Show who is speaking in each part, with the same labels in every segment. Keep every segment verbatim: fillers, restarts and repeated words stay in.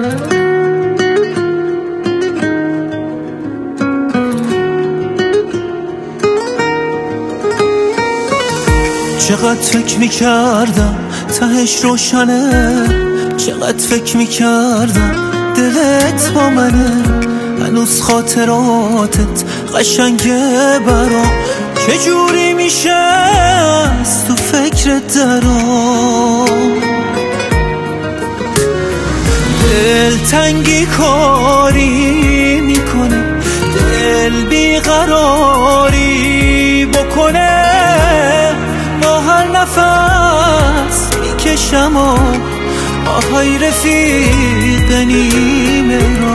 Speaker 1: چقدر فکر میکردم تهش روشنه، چقدر فکر میکردم دلت با منه، هنوز خاطراتت قشنگه برام، چجوری میشه از تو فکرت درام، دلتنگی کاری میکنه، دل بیقراری بکنه، با هر نفس میکشم و آهای رفیق نیمه را،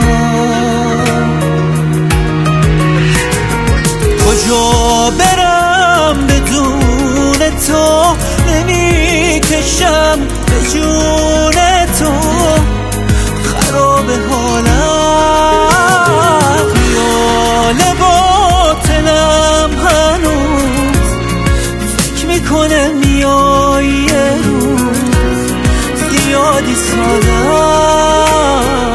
Speaker 1: کجا برم بدون تو، نمیکشم به جون تو، خراب حالم، خیال باطلم هنوز فکر میکنه میای یه روز، زیادی سادم.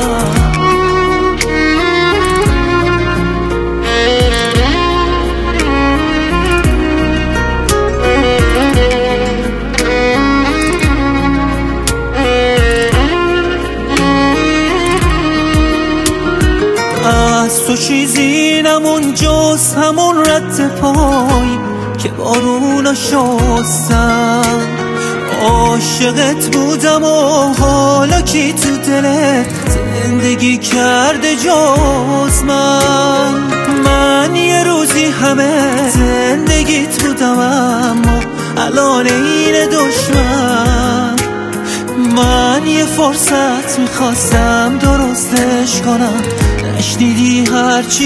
Speaker 1: از تو چیزی نمون جز همون رد پای که بارونا شستن، عاشقت بودم و حالا کی تو دلت زندگی کرده جز من، من یه روزی همه زندگیت بودم اما الان این دشمن، من یه فرصت میخواستم درستش کنم، نشنیدی هرچی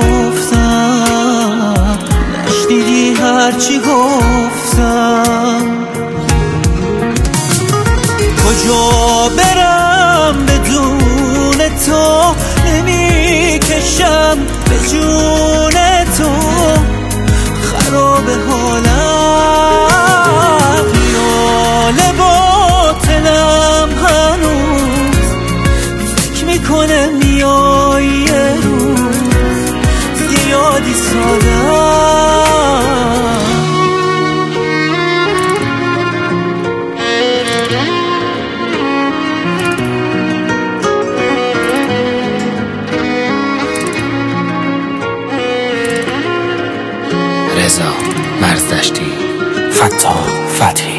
Speaker 1: گفتم، نشنیدی هرچی گفتم، کجا برم بدون تو، نمیکشم به جون تو، خراب حالم، خیال باطلم هنوز فکر میکنه میای یه روز، زیادی سادم.
Speaker 2: رضا مرزدشتی، فتاح فتحی.